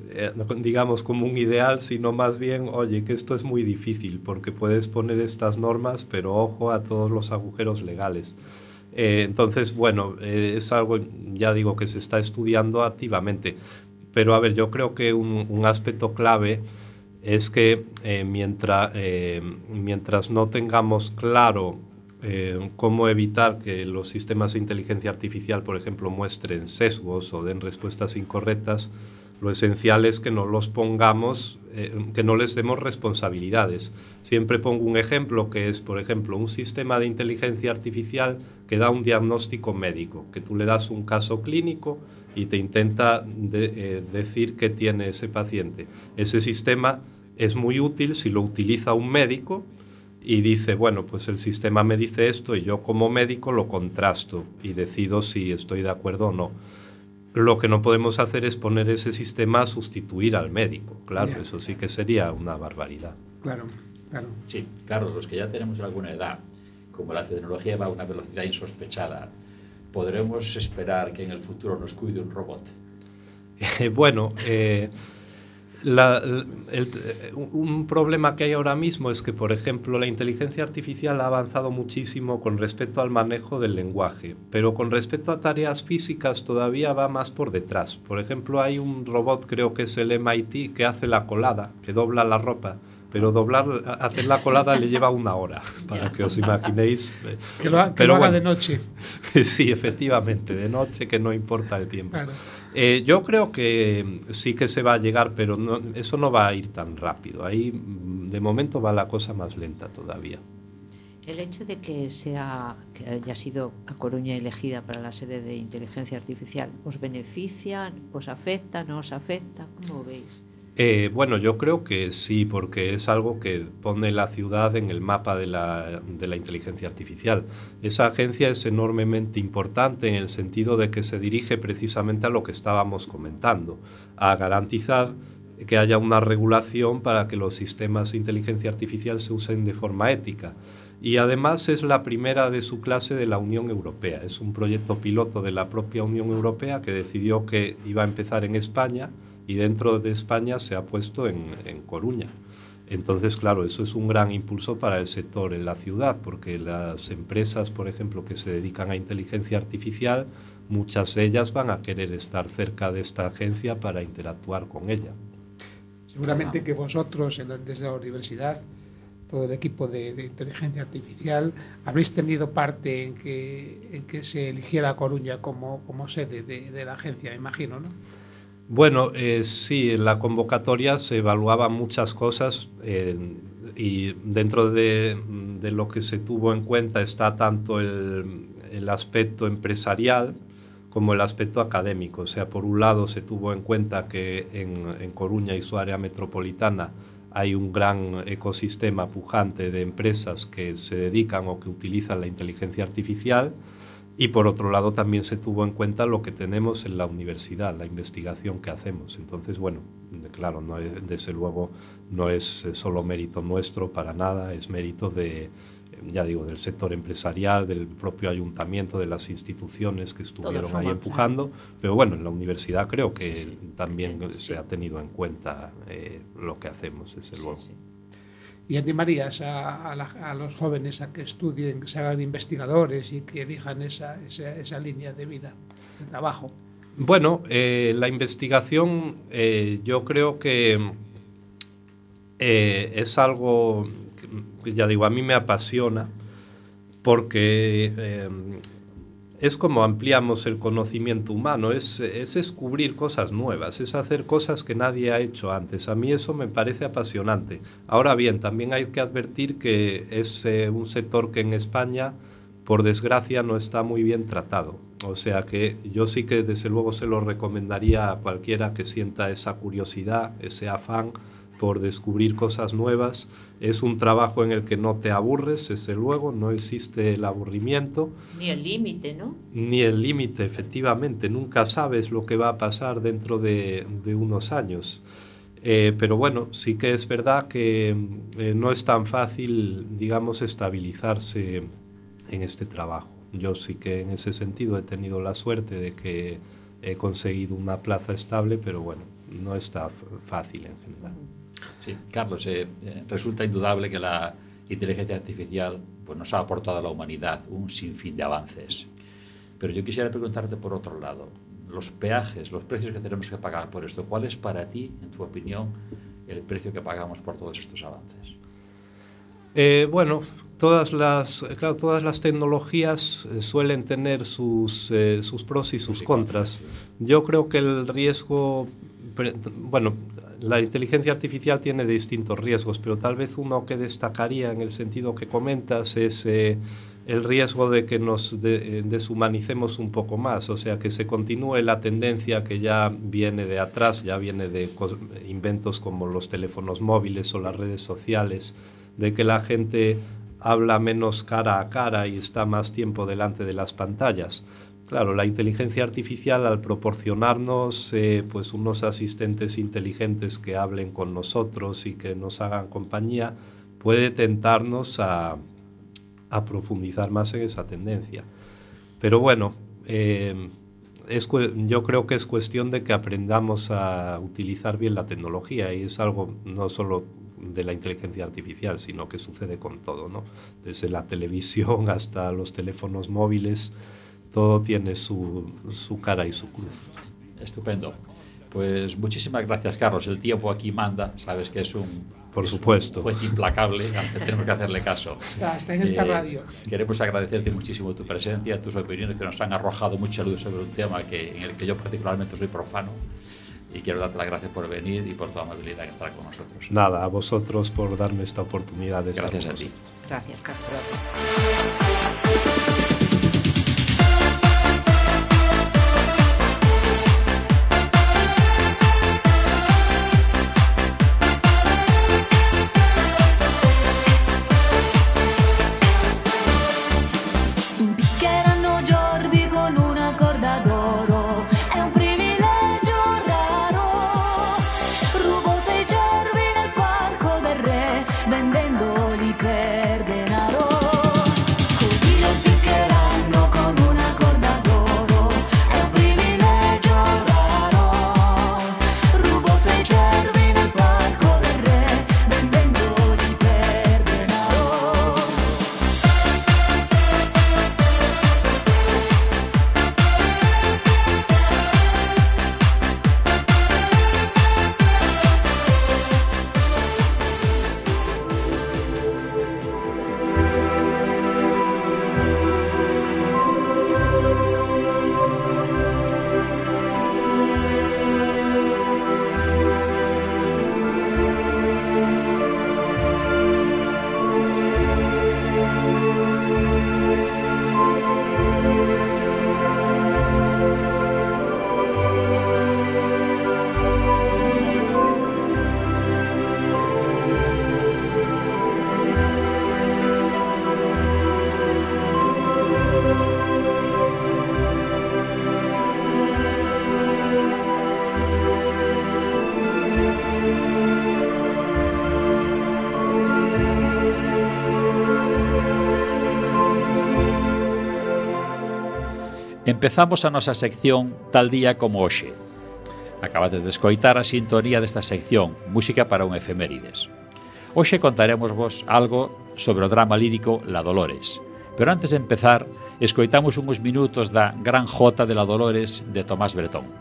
digamos, como un ideal, sino más bien, oye, que esto es muy difícil porque puedes poner estas normas, pero ojo a todos los agujeros legales. Eh, entonces, bueno, eh, es algo, ya digo, que se está estudiando activamente. Pero, a ver, yo creo que un, un aspecto clave es que eh, mientras, eh, mientras no tengamos claro eh, cómo evitar que los sistemas de inteligencia artificial, por ejemplo, muestren sesgos o den respuestas incorrectas, lo esencial es que no los pongamos, eh, que no les demos responsabilidades. Siempre pongo un ejemplo que es, por ejemplo, un sistema de inteligencia artificial que da un diagnóstico médico, que tú le das un caso clínico y te intenta de, eh, decir qué tiene ese paciente. Ese sistema es muy útil si lo utiliza un médico y dice, bueno, pues el sistema me dice esto y yo como médico lo contrasto y decido si estoy de acuerdo o no. Lo que no podemos hacer es poner ese sistema a sustituir al médico. Claro, yeah. Eso sí que sería una barbaridad. Claro, claro. Sí, claro, los que ya tenemos alguna edad, como la tecnología va a una velocidad insospechada, ¿podremos esperar que en el futuro nos cuide un robot? Eh, bueno, eh, la, el, un problema que hay ahora mismo es que, por ejemplo, la inteligencia artificial ha avanzado muchísimo con respecto al manejo del lenguaje, pero con respecto a tareas físicas todavía va más por detrás. Por ejemplo, hay un robot, creo que es el M I T, que hace la colada, que dobla la ropa. pero doblar, hacer la colada le lleva una hora, para que os imaginéis. Que lo, que pero lo haga bueno, de noche. Sí, efectivamente, de noche, que no importa el tiempo. Claro. Eh, yo creo que sí que se va a llegar, pero no, eso no va a ir tan rápido. Ahí, de momento, va la cosa más lenta todavía. El hecho de que sea que haya sido A Coruña elegida para la sede de inteligencia artificial, ¿os beneficia, os afecta, no os afecta? ¿Cómo veis? Eh, bueno, yo creo que sí, porque es algo que pone la ciudad en el mapa de la, de la inteligencia artificial. Esa agencia es enormemente importante en el sentido de que se dirige precisamente a lo que estábamos comentando, a garantizar que haya una regulación para que los sistemas de inteligencia artificial se usen de forma ética. Y además es la primera de su clase de la Unión Europea. Es un proyecto piloto de la propia Unión Europea que decidió que iba a empezar en España, y dentro de España se ha puesto en, en Coruña. Entonces, claro, eso es un gran impulso para el sector en la ciudad, porque las empresas, por ejemplo, que se dedican a inteligencia artificial, muchas de ellas van a querer estar cerca de esta agencia para interactuar con ella. Seguramente que vosotros, desde la universidad, todo el equipo de, de inteligencia artificial, habréis tenido parte en que, en que se eligiera Coruña como, como sede de, de la agencia, me imagino, ¿no? Bueno, eh, sí, en la convocatoria se evaluaban muchas cosas eh, y dentro de, de lo que se tuvo en cuenta está tanto el, el aspecto empresarial como el aspecto académico. O sea, por un lado se tuvo en cuenta que en, en Coruña y su área metropolitana hay un gran ecosistema pujante de empresas que se dedican o que utilizan la inteligencia artificial. Y por otro lado también se tuvo en cuenta lo que tenemos en la universidad, la investigación que hacemos. Entonces, bueno, claro, no es, desde luego no es solo mérito nuestro para nada, es mérito de, ya digo, del sector empresarial, del propio ayuntamiento, de las instituciones que estuvieron ahí empujando. Pero bueno, en la universidad creo que también se ha tenido en cuenta eh, lo que hacemos, desde luego. Sí, sí. ¿Y animarías a, a, la, a los jóvenes a que estudien, que se hagan investigadores y que elijan esa, esa, esa línea de vida, de trabajo? Bueno, eh, la investigación eh, yo creo que eh, es algo que, ya digo, a mí me apasiona porque eh, es como ampliamos el conocimiento humano, es, es descubrir cosas nuevas, es hacer cosas que nadie ha hecho antes. A mí eso me parece apasionante. Ahora bien, también hay que advertir que es eh, un sector que en España, por desgracia, no está muy bien tratado. O sea que yo sí que desde luego se lo recomendaría a cualquiera que sienta esa curiosidad, ese afán por descubrir cosas nuevas. Es un trabajo en el que no te aburres, desde luego, no existe el aburrimiento. Ni el límite, ¿no? Ni el límite, efectivamente. Nunca sabes lo que va a pasar dentro de, de unos años. Eh, pero bueno, sí que es verdad que eh, no es tan fácil, digamos, estabilizarse en este trabajo. Yo sí que en ese sentido he tenido la suerte de que he conseguido una plaza estable, pero bueno, no está fácil en general. Sí, Carlos, eh, eh, resulta indudable que la inteligencia artificial pues, nos ha aportado a la humanidad un sinfín de avances. Pero yo quisiera preguntarte por otro lado, los peajes, los precios que tenemos que pagar por esto, ¿cuál es para ti, en tu opinión, el precio que pagamos por todos estos avances? Eh, bueno, todas las, claro, todas las tecnologías suelen tener sus, eh, sus pros y sus contras. Yo creo que el riesgo, bueno, la inteligencia artificial tiene distintos riesgos, pero tal vez uno que destacaría en el sentido que comentas es eh, el riesgo de que nos de, deshumanicemos un poco más, o sea, que se continúe la tendencia que ya viene de atrás, ya viene de inventos como los teléfonos móviles o las redes sociales, de que la gente habla menos cara a cara y está más tiempo delante de las pantallas. Claro, la inteligencia artificial, al proporcionarnos eh, pues unos asistentes inteligentes que hablen con nosotros y que nos hagan compañía, puede tentarnos a, a profundizar más en esa tendencia. Pero bueno, eh, es, yo creo que es cuestión de que aprendamos a utilizar bien la tecnología, y es algo no solo de la inteligencia artificial, sino que sucede con todo, ¿no? Desde la televisión hasta los teléfonos móviles, todo tiene su, su cara y su cruz. Estupendo. Pues muchísimas gracias, Carlos. El tiempo aquí manda, sabes que es un por supuesto. Fue implacable, aunque tenemos que hacerle caso. Está, está en esta eh, radio. Queremos agradecerte muchísimo tu presencia, tus opiniones que nos han arrojado mucha luz sobre un tema que, en el que yo particularmente soy profano. Y quiero darte las gracias por venir y por tu amabilidad en estar con nosotros. Nada, a vosotros por darme esta oportunidad de estar Gracias con a ti. Gracias, Carlos. Empezamos a nosa sección tal día como hoxe. Acabades de escoitar a sintonía desta sección, música para un efemérides. Hoxe contaremos vos algo sobre o drama lírico La Dolores. Pero antes de empezar, escoitamos uns minutos da Gran Jota de La Dolores de Tomás Bretón.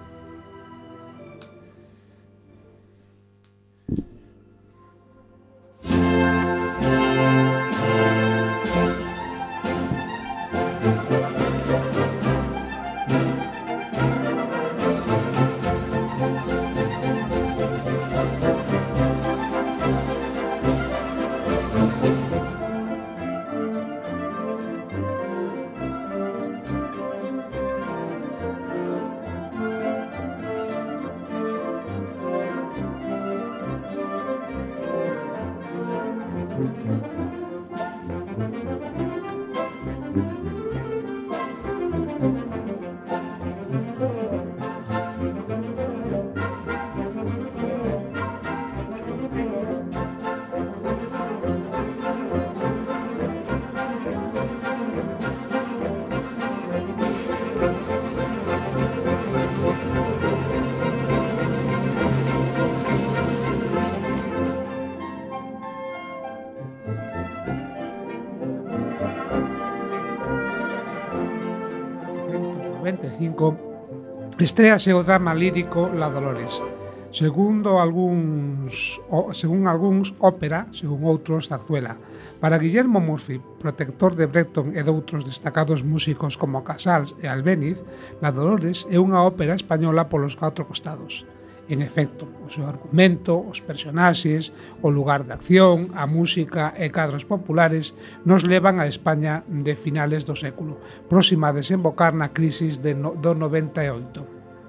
Estréase o drama lírico La Dolores. Segundo algúns, o, según algúns, ópera, según outros, zarzuela. Para Guillermo Murphy, protector de Breton e doutros destacados músicos como Casals e Albéniz, La Dolores é unha ópera española polos catro costados. En efecto, o seu argumento, os personaxes, o lugar de acción, a música e cadros populares nos levan a España de finales do século, próxima a desembocar na crisis de no, do noventa e oito.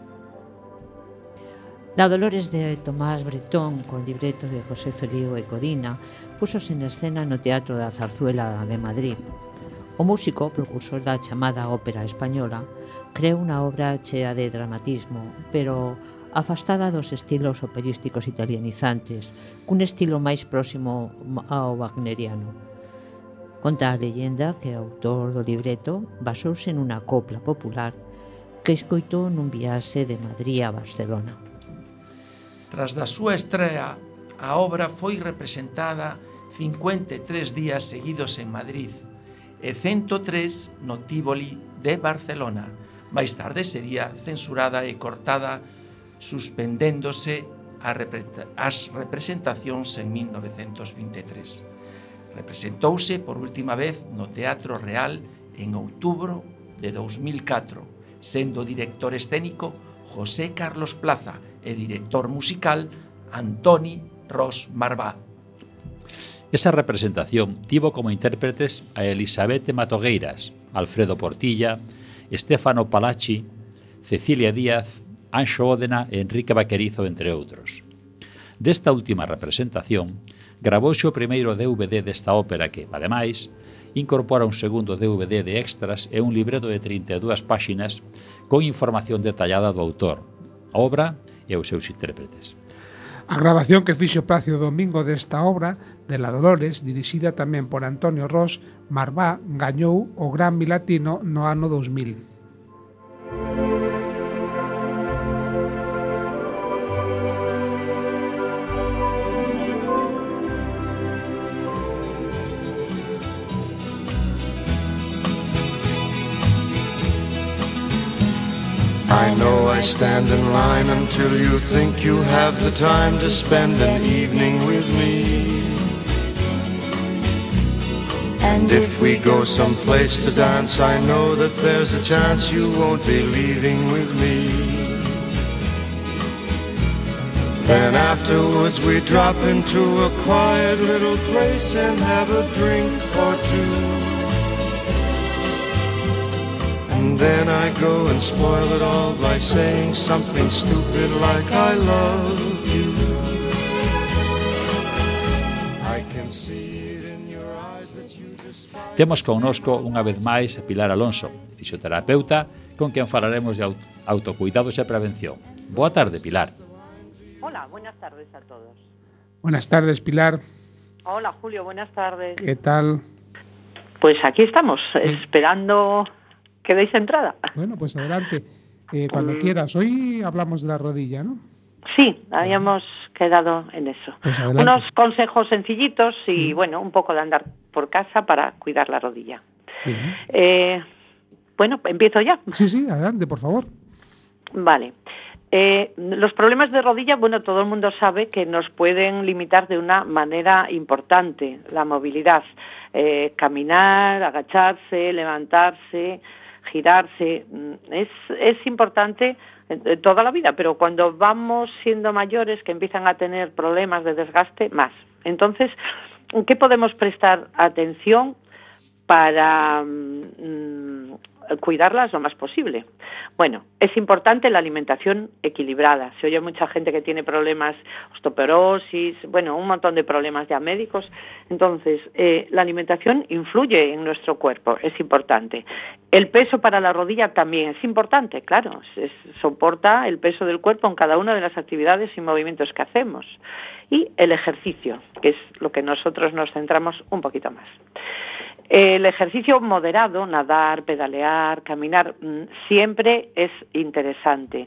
La Dolores de Tomás Bretón, con libreto de José Felío e Codina, púsose en escena no Teatro da Zarzuela de Madrid. O músico, precursor da chamada ópera española, creou unha obra chea de dramatismo, pero afastada dos estilos operísticos italianizantes, cun estilo máis próximo ao wagneriano. Conta a leyenda que o autor do libreto basouse nunha copla popular que escoitou nun viaxe de Madrid a Barcelona. Tras da súa estrea, a obra foi representada cincuenta e tres días seguidos en Madrid e ciento tres no Tívoli de Barcelona. Máis tarde sería censurada e cortada, suspendéndose as representacións en mil novecentos vinte e tres. Representouse por última vez no Teatro Real en outubro de dous mil catro, sendo director escénico José Carlos Plaza e director musical Antoni Ros Marbá. Esa representación tivo como intérpretes a Elisabete Matogueiras, Alfredo Portilla, Stefano Palacci, Cecilia Díaz, Anxo Ódena e Enrique Vaquerizo, entre outros. Desta última representación, gravouse o primeiro D V D desta ópera que, ademais, incorpora un segundo D V D de extras e un libreto de trinta e dúas páxinas con información detallada do autor, a obra e os seus intérpretes. A grabación que fixo Plácido Domingo desta obra, de La Dolores, dirixida tamén por Antonio Ros Marbá, gañou o Grammy Latino no ano dous mil. I know I stand in line until you think you have the time to spend an evening with me. And if we go someplace to dance, I know that there's a chance you won't be leaving with me. Then afterwards we drop into a quiet little place and have a drink or two. And then I go and spoil it all by saying something stupid like I love you. I can see it in your eyes that you despise. Temos connosco unha vez máis a Pilar Alonso, fisioterapeuta, con quen falaremos de autocuidados e prevención. Boa tarde, Pilar. Hola, buenas tardes a todos. Buenas tardes, Pilar. Hola, Julio, buenas tardes. ¿Qué tal? Pues aquí estamos, esperando que deis entrada. Bueno, pues adelante, eh, cuando mm. quieras. Hoy hablamos de la rodilla, ¿no? Sí, habíamos quedado en eso. Pues adelante. Unos consejos sencillitos y, sí. bueno, un poco de andar por casa para cuidar la rodilla. Eh, bueno, empiezo ya. Sí, sí, adelante, por favor. Vale. Eh, los problemas de rodilla, bueno, todo el mundo sabe que nos pueden limitar de una manera importante la movilidad. Eh, caminar, agacharse, levantarse, girarse, es, es importante toda la vida, pero cuando vamos siendo mayores, que empiezan a tener problemas de desgaste, más. Entonces, ¿qué podemos prestar atención para mmm, cuidarlas lo más posible? Bueno, es importante la alimentación equilibrada. Se oye mucha gente que tiene problemas, osteoporosis, bueno, un montón de problemas ya médicos. Entonces, eh, la alimentación influye en nuestro cuerpo, es importante. El peso para la rodilla también es importante, claro, es, soporta el peso del cuerpo en cada una de las actividades y movimientos que hacemos. Y el ejercicio, que es lo que nosotros nos centramos un poquito más. El ejercicio moderado, nadar, pedalear, caminar, siempre es interesante.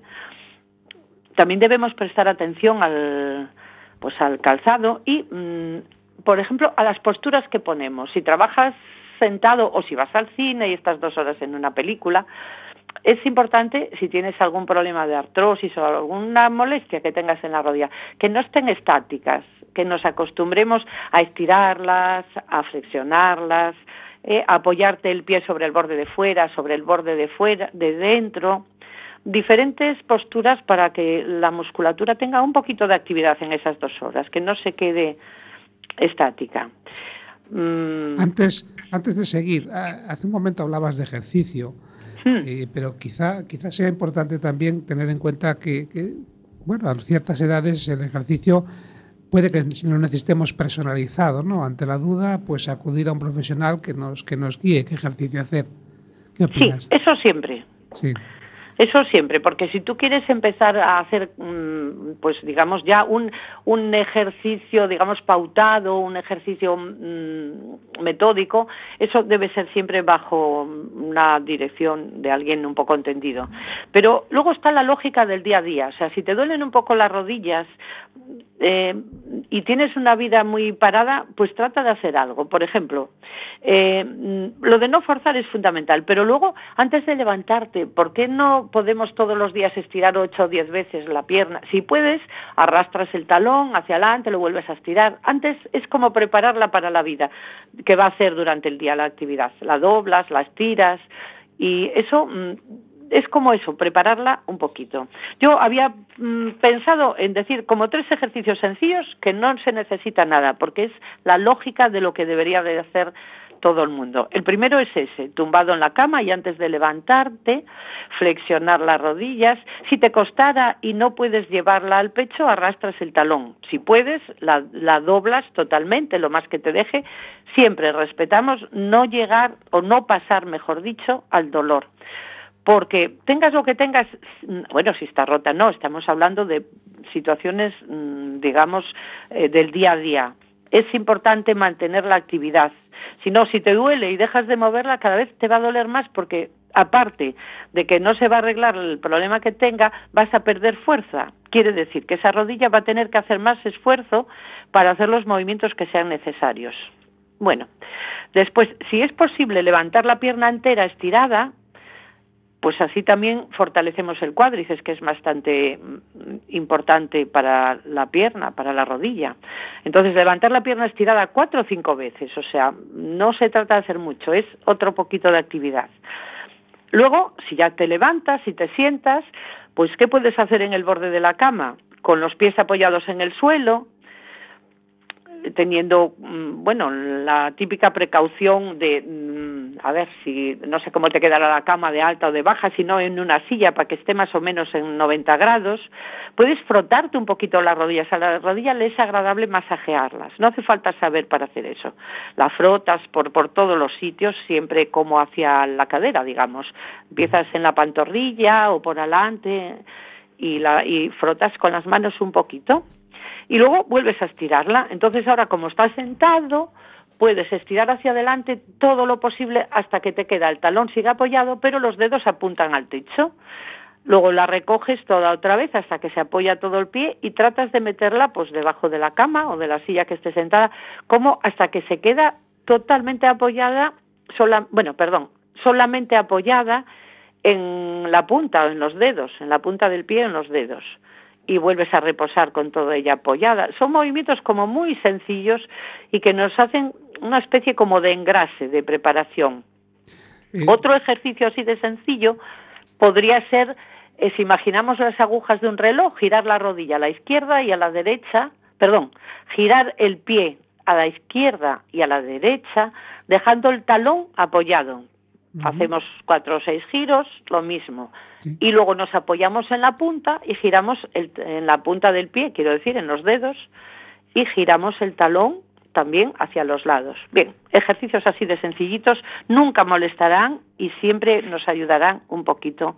También debemos prestar atención al, pues al calzado y, por ejemplo, a las posturas que ponemos. Si trabajas sentado o si vas al cine y estás dos horas en una película, es importante, si tienes algún problema de artrosis o alguna molestia que tengas en la rodilla, que no estén estáticas, que nos acostumbremos a estirarlas, a flexionarlas, eh, a apoyarte el pie sobre el borde de fuera, sobre el borde de fuera, de dentro, diferentes posturas para que la musculatura tenga un poquito de actividad en esas dos horas, que no se quede estática. Mm. Antes, antes de seguir, hace un momento hablabas de ejercicio. Eh, pero quizá, quizá sea importante también tener en cuenta que, que, bueno, a ciertas edades el ejercicio puede que lo necesitemos personalizado, ¿no? Ante la duda, pues acudir a un profesional que nos, que nos guíe qué ejercicio hacer. ¿Qué opinas? Sí, eso siempre. Sí. Eso siempre, porque si tú quieres empezar a hacer, pues digamos ya un, un ejercicio, digamos pautado, un ejercicio mmm, metódico, eso debe ser siempre bajo una dirección de alguien un poco entendido. Pero luego está la lógica del día a día, o sea, si te duelen un poco las rodillas, eh, y tienes una vida muy parada, pues trata de hacer algo. Por ejemplo, eh, lo de no forzar es fundamental, pero luego, antes de levantarte, ¿por qué no podemos todos los días estirar ocho o diez veces la pierna? Si puedes, arrastras el talón hacia adelante, lo vuelves a estirar. Antes es como prepararla para la vida, que va a hacer durante el día la actividad. La doblas, la estiras, y eso... es como eso, prepararla un poquito. Yo había mmm, pensado en decir como tres ejercicios sencillos que no se necesita nada, porque es la lógica de lo que debería de hacer todo el mundo. El primero es ese, tumbado en la cama y antes de levantarte, flexionar las rodillas. Si te costara y no puedes llevarla al pecho, arrastras el talón. Si puedes, la, la doblas totalmente, lo más que te deje. Siempre respetamos no llegar, o no pasar, mejor dicho, al dolor. Porque tengas lo que tengas, bueno, si está rota no, estamos hablando de situaciones, digamos, eh, del día a día. Es importante mantener la actividad. Si no, si te duele y dejas de moverla, cada vez te va a doler más porque, aparte de que no se va a arreglar el problema que tenga, vas a perder fuerza. Quiere decir que esa rodilla va a tener que hacer más esfuerzo para hacer los movimientos que sean necesarios. Bueno, después, si es posible levantar la pierna entera estirada, pues así también fortalecemos el cuádriceps, que es bastante importante para la pierna, para la rodilla. Entonces, levantar la pierna estirada cuatro o cinco veces, o sea, no se trata de hacer mucho, es otro poquito de actividad. Luego, si ya te levantas y te sientas, pues ¿qué puedes hacer en el borde de la cama? Con los pies apoyados en el suelo, teniendo, bueno, la típica precaución de, a ver, si no sé cómo te quedará la cama de alta o de baja, sino en una silla para que esté más o menos en noventa grados. Puedes frotarte un poquito las rodillas. A la rodilla le es agradable masajearlas. No hace falta saber para hacer eso. La frotas por, por todos los sitios, siempre como hacia la cadera, digamos. Empiezas en la pantorrilla o por adelante y, la, y frotas con las manos un poquito. Y luego vuelves a estirarla. Entonces ahora, como estás sentado, puedes estirar hacia adelante todo lo posible hasta que te queda el talón sigue apoyado, pero los dedos apuntan al techo. Luego la recoges toda otra vez hasta que se apoya todo el pie y tratas de meterla pues debajo de la cama o de la silla que esté sentada, como hasta que se queda totalmente apoyada, sola, bueno, perdón, solamente apoyada en la punta, en los dedos, en la punta del pie, en los dedos. Y vuelves a reposar con toda ella apoyada. Son movimientos como muy sencillos y que nos hacen una especie como de engrase, de preparación. Eh. Otro ejercicio así de sencillo podría ser, eh, si imaginamos las agujas de un reloj, girar la rodilla a la izquierda y a la derecha, perdón, girar el pie a la izquierda y a la derecha, dejando el talón apoyado. Uh-huh. Hacemos cuatro o seis giros, lo mismo. Sí. Y luego nos apoyamos en la punta y giramos el, en la punta del pie, quiero decir, en los dedos, y giramos el talón también hacia los lados. Bien, ejercicios así de sencillitos nunca molestarán y siempre nos ayudarán un poquito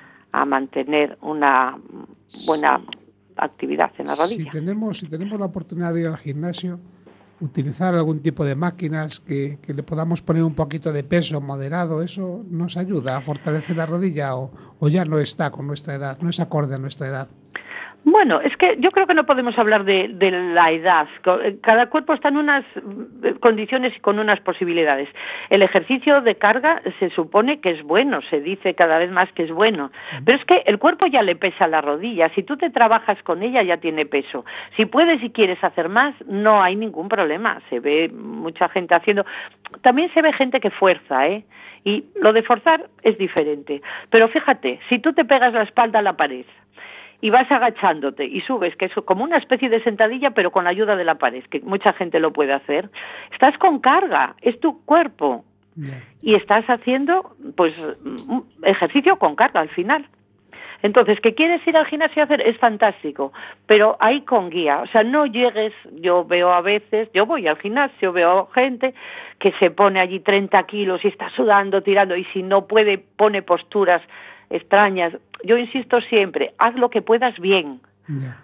a mantener una buena actividad en la rodilla. Si tenemos, si tenemos la oportunidad de ir al gimnasio, utilizar algún tipo de máquinas que, que le podamos poner un poquito de peso moderado, ¿eso nos ayuda a fortalecer la rodilla o, o ya no está con nuestra edad, no es acorde a nuestra edad? Bueno, es que yo creo que no podemos hablar de, de la edad. Cada cuerpo está en unas condiciones y con unas posibilidades. El ejercicio de carga se supone que es bueno, se dice cada vez más que es bueno. Pero es que el cuerpo ya le pesa la rodilla. Si tú te trabajas con ella ya tiene peso. Si puedes y quieres hacer más, no hay ningún problema. Se ve mucha gente haciendo. También se ve gente que fuerza, ¿eh? Y lo de forzar es diferente. Pero fíjate, si tú te pegas la espalda a la pared y vas agachándote y subes, que es como una especie de sentadilla, pero con la ayuda de la pared, que mucha gente lo puede hacer, estás con carga, es tu cuerpo. Yeah. Y estás haciendo, pues, un ejercicio con carga al final. Entonces, ¿qué quieres ir al gimnasio a hacer? Es fantástico, pero ahí con guía. O sea, no llegues, yo veo a veces, yo voy al gimnasio, veo gente que se pone allí treinta kilos y está sudando, tirando, y si no puede, pone posturas extrañas. Yo insisto siempre, haz lo que puedas bien. Yeah.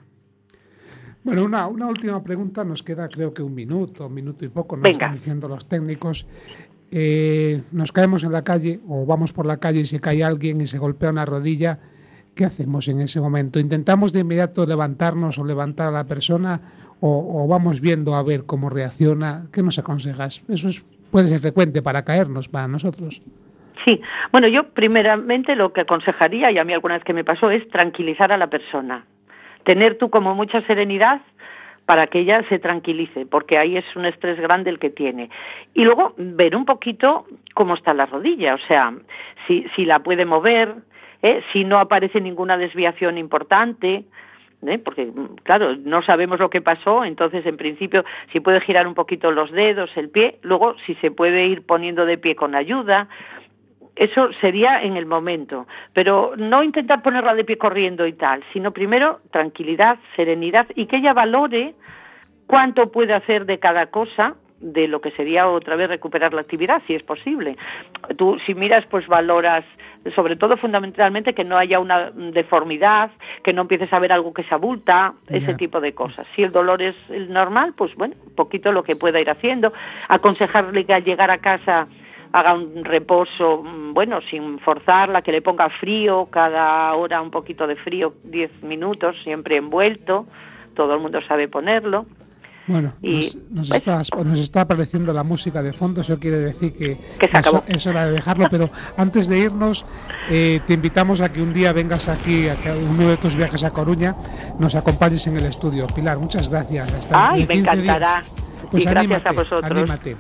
Bueno, una, una última pregunta, nos queda creo que un minuto, un minuto y poco, nos Venga. están diciendo los técnicos. Eh, nos caemos en la calle o vamos por la calle y se cae alguien y se golpea una rodilla. ¿qué hacemos en ese momento? ¿Intentamos de inmediato levantarnos o levantar a la persona o, o vamos viendo a ver cómo reacciona? ¿Qué nos aconsejas? Eso es, puede ser frecuente para caernos, para nosotros. Sí, bueno, yo primeramente lo que aconsejaría, y a mí alguna vez que me pasó, es tranquilizar a la persona. Tener tú como mucha serenidad para que ella se tranquilice, porque ahí es un estrés grande el que tiene. Y luego ver un poquito cómo está la rodilla, o sea, si, si la puede mover, ¿eh? Si no aparece ninguna desviación importante, ¿eh? Porque, claro, no sabemos lo que pasó, entonces, en principio, si puede girar un poquito los dedos, el pie, luego si se puede ir poniendo de pie con ayuda. Eso sería en el momento, pero no intentar ponerla de pie corriendo y tal, sino primero tranquilidad, serenidad y que ella valore cuánto puede hacer de cada cosa, de lo que sería otra vez recuperar la actividad, si es posible. Tú, si miras, pues valoras, sobre todo fundamentalmente, que no haya una deformidad, que no empieces a ver algo que se abulta, yeah. ese tipo de cosas. Si el dolor es el normal, pues bueno, un poquito lo que pueda ir haciendo. Aconsejarle que al llegar a casa haga un reposo, bueno, sin forzarla, que le ponga frío, cada hora un poquito de frío, diez minutos, siempre envuelto, todo el mundo sabe ponerlo. Bueno, y, nos, nos, pues, está, nos está apareciendo la música de fondo, eso quiere decir que, que se acabó. Es, es hora de dejarlo, pero antes de irnos, eh, te invitamos a que un día vengas aquí, a que uno de tus viajes a Coruña, nos acompañes en el estudio. Pilar, muchas gracias. Hasta Ay, me encantará. Pues y anímate, gracias a vosotros. Anímate.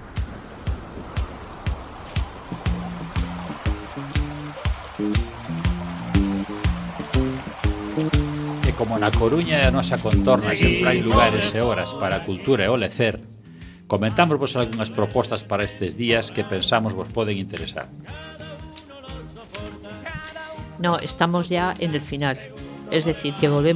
E como na Coruña e a nosa contorna sempre hai lugares e horas para a cultura e o lecer, comentamos vos algunhas propostas para estes días que pensamos vos poden interesar. No, estamos ya en el final. Es decir, que volvemos